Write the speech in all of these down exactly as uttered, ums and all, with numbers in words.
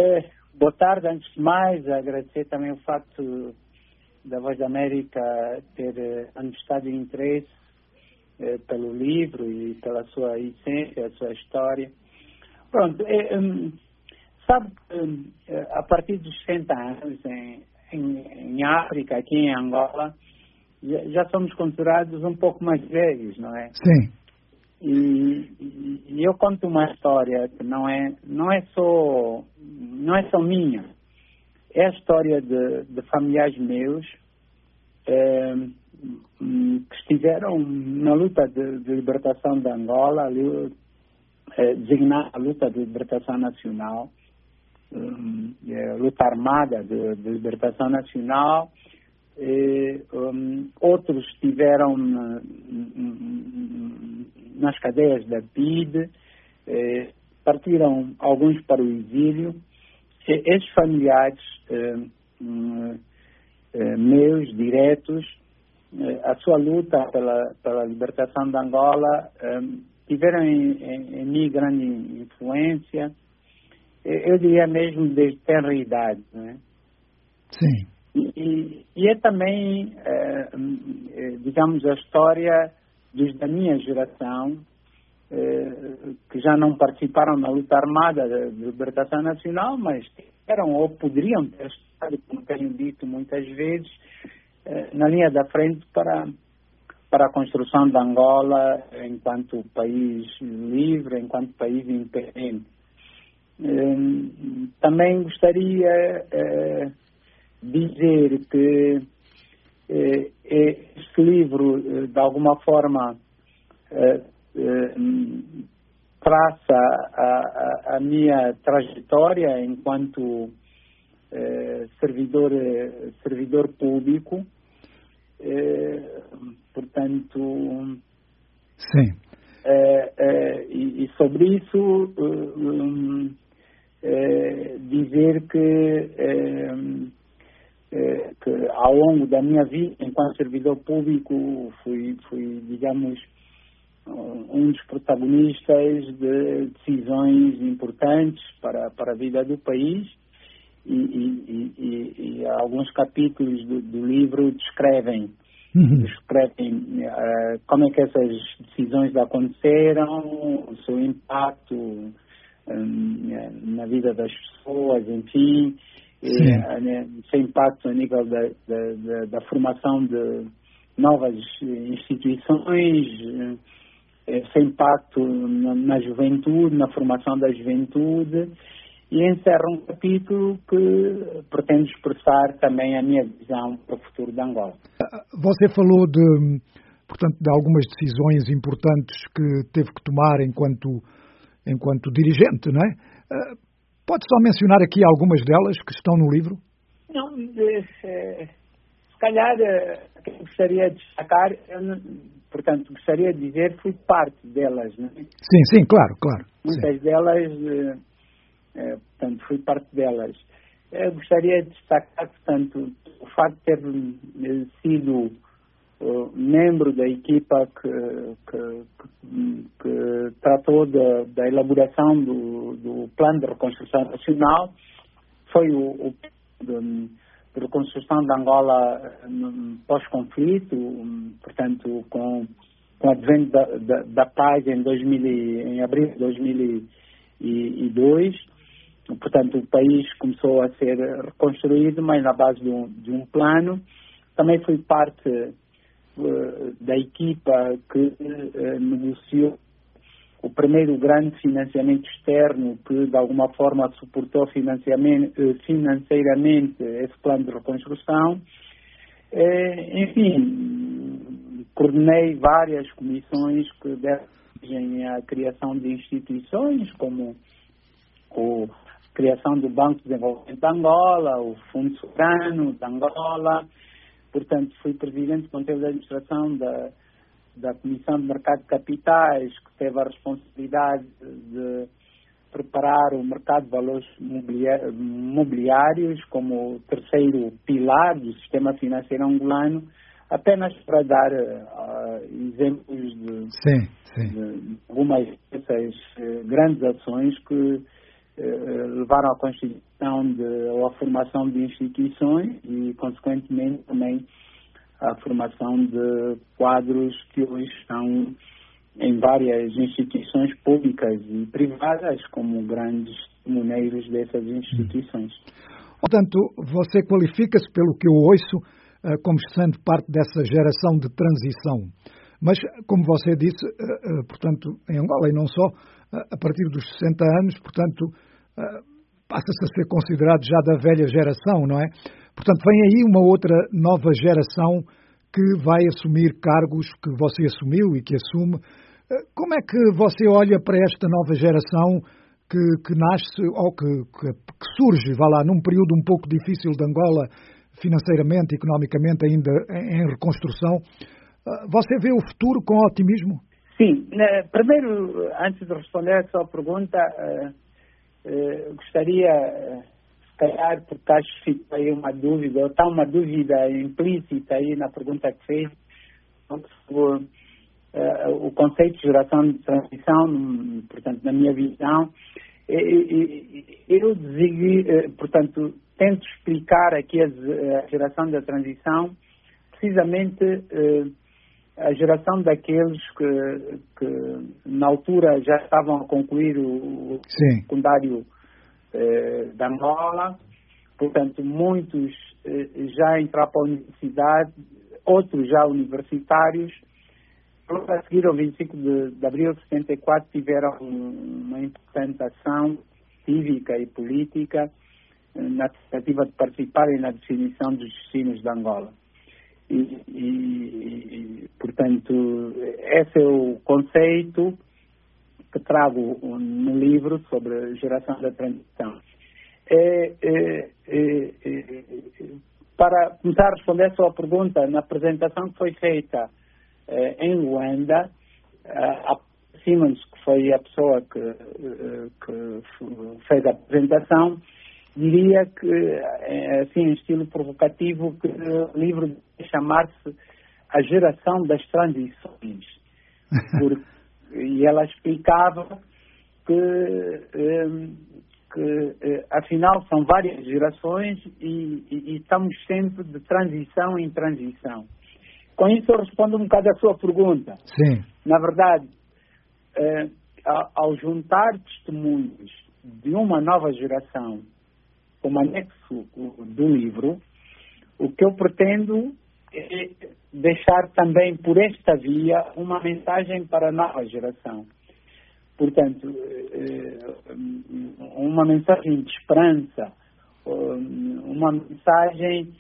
É, boa tarde, antes de mais, agradecer também o facto da Voz da América ter eh, manifestado interesse eh, pelo livro e pela sua essência, a sua história. Pronto, é, um, sabe que um, a partir dos sessenta anos em, em, em África, aqui em Angola, já, já somos considerados um pouco mais velhos, não é? Sim. E, e, e eu conto uma história que não é, não é só, não é só minha. É a história de, de familiares meus eh, que estiveram na luta de, de libertação de Angola, ali, eh, designada a luta de libertação nacional, eh, luta armada de, de libertação nacional. E, um, outros estiveram na, nas cadeias da P I D, eh, partiram alguns para o exílio. Estes familiares eh, eh, meus, diretos, eh, a sua luta pela, pela libertação de Angola eh, tiveram em, em, em mim grande influência, eu diria mesmo desde tenra idade, né? Sim. E, e é também, eh, digamos, a história dos da minha geração, eh, que já não participaram na luta armada de libertação nacional, mas eram ou poderiam ter estado, como tenho dito muitas vezes, eh, na linha da frente para, para a construção de Angola enquanto país livre, enquanto país independente. Eh, também gostaria... Eh, dizer que eh, este livro, eh, de alguma forma, eh, eh, traça a, a, a minha trajetória enquanto eh, servidor, servidor público. Eh, portanto, sim. Eh, eh, e, e sobre isso, eh, eh, dizer que eh, que ao longo da minha vida enquanto servidor público fui, fui digamos, um dos protagonistas de decisões importantes para, para a vida do país e, e, e, e alguns capítulos do, do livro descrevem, uhum. descrevem uh, como é que essas decisões aconteceram, o seu impacto um, na vida das pessoas, enfim. E, sem impacto a nível da, da, da, da formação de novas instituições, sem impacto na, na juventude, na formação da juventude, e encerra um capítulo que pretende expressar também a minha visão para o futuro de Angola. Você falou de, portanto, de algumas decisões importantes que teve que tomar enquanto, enquanto dirigente, não é? Pode só mencionar aqui algumas delas que estão no livro? Não, é, é, se calhar o que eu gostaria de destacar, eu, portanto, gostaria de dizer que fui parte delas, não é? Sim, sim, claro, claro. Muitas sim. delas, é, portanto, fui parte delas. Eu gostaria de destacar, portanto, o facto de ter sido uh, membro da equipa que, que, que, que tratou da, da elaboração do, do Plano de Reconstrução Nacional. Foi o, o de, de reconstrução de Angola um, pós-conflito, um, portanto, com, com o advento da, da, da paz em, dois mil, em abril de dois mil e dois. Portanto, o país começou a ser reconstruído, mas na base de um, de um plano. Também fui parte uh, da equipa que uh, negociou o primeiro grande financiamento externo que, de alguma forma, suportou financeiramente esse plano de reconstrução. Eh, enfim, coordenei várias comissões que deram origem à criação de instituições, como a criação do Banco de Desenvolvimento de Angola, o Fundo Soberano de Angola. Portanto, fui presidente do Conselho de Administração da da Comissão de Mercado de Capitais, que teve a responsabilidade de preparar o mercado de valores mobiliários como o terceiro pilar do sistema financeiro angolano, apenas para dar uh, exemplos de, sim, sim. de algumas dessas uh, grandes ações que uh, levaram à constituição questão de ou a formação de instituições e, consequentemente, também a formação de quadros que hoje estão em várias instituições públicas e privadas como grandes testemunheiros dessas instituições. Portanto, você qualifica-se, pelo que eu ouço, como sendo parte dessa geração de transição. Mas, como você disse, portanto, em Angola e não só, a partir dos sessenta anos, portanto, passa-se a ser considerado já da velha geração, não é? Portanto, vem aí uma outra nova geração que vai assumir cargos que você assumiu e que assume. Como é que você olha para esta nova geração que, que nasce ou que, que, que surge, vá lá, num período um pouco difícil de Angola, financeiramente, economicamente, ainda em, em reconstrução? Você vê o futuro com otimismo? Sim. Primeiro, antes de responder a sua pergunta, gostaria, se calhar, porque acho que fica aí uma dúvida, ou está uma dúvida implícita aí na pergunta que fez, sobre o conceito de geração de transição, portanto, na minha visão, eu designo, portanto, tento explicar aqui a geração da transição, precisamente a geração daqueles que, que na altura já estavam a concluir o Sim. secundário eh, da Angola, portanto muitos eh, já entraram para a universidade, outros já universitários. A seguir ao vinte e cinco de abril de setenta e quatro tiveram uma importante ação cívica e política na tentativa de participarem na definição dos destinos de Angola. E, e, e, portanto, esse é o conceito que trago no livro sobre a geração da transição. É, é, é, é, para começar a responder a sua pergunta, na apresentação que foi feita é, em Luanda, a Simons, que foi a pessoa que, que fez a apresentação, diria que, assim, em estilo provocativo, que o livro deve chamar-se A Geração das Transições. Porque, e ela explicava que, que, afinal, são várias gerações e, e, e estamos sempre de transição em transição. Com isso, eu respondo um bocado à sua pergunta. Sim. Na verdade, ao juntar testemunhos de uma nova geração como anexo do livro, o que eu pretendo é deixar também por esta via uma mensagem para a nova geração. Portanto, uma mensagem de esperança, uma mensagem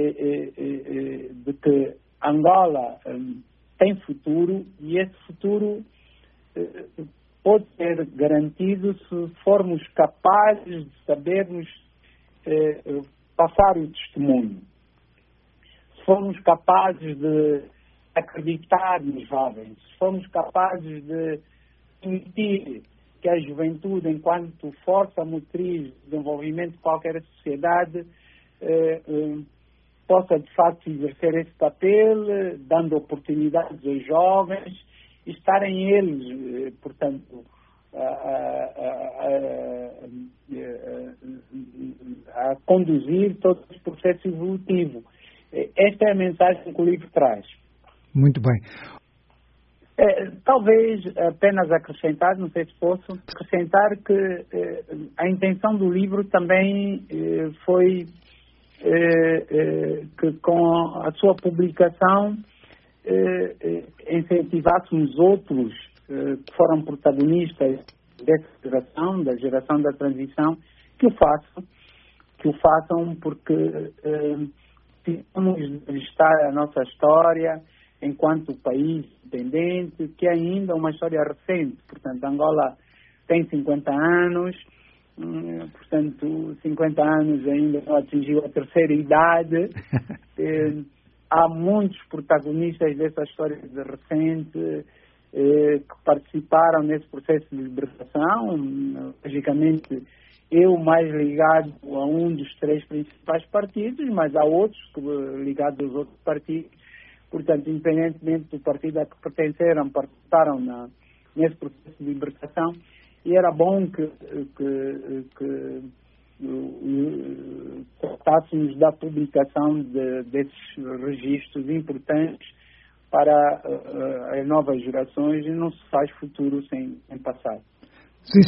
de que Angola tem futuro e esse futuro pode ser garantido se formos capazes de sabermos Eh, passar o testemunho. Se formos capazes de acreditar nos jovens, se formos capazes de permitir que a juventude, enquanto força motriz de desenvolvimento de qualquer sociedade, eh, eh, possa de facto exercer esse papel, eh, dando oportunidades aos jovens e estarem eles, eh, portanto, A, a, a, a, a conduzir todo esse processo evolutivo. Esta é a mensagem que o livro traz. Muito bem. É, talvez apenas acrescentar, não sei se posso, acrescentar que é, a intenção do livro também é, foi é, é, que com a sua publicação é, é, incentivássemos outros que foram protagonistas dessa geração, da geração da transição, que o façam, que o façam porque eh, precisamos registrar a nossa história enquanto país independente, que é ainda uma história recente. Portanto, Angola tem cinquenta anos, hum, portanto, cinquenta anos ainda não atingiu a terceira idade. eh, há muitos protagonistas dessa história recente que participaram nesse processo de libertação, logicamente eu mais ligado a um dos três principais partidos, mas há outros que, ligados aos outros partidos, portanto, independentemente do partido a que pertenceram, participaram na, nesse processo de libertação, e era bom que, que, que uh, tratássemos da publicação de, desses registros importantes para uh, as novas gerações, e não se faz futuro sem, sem passado. Sim,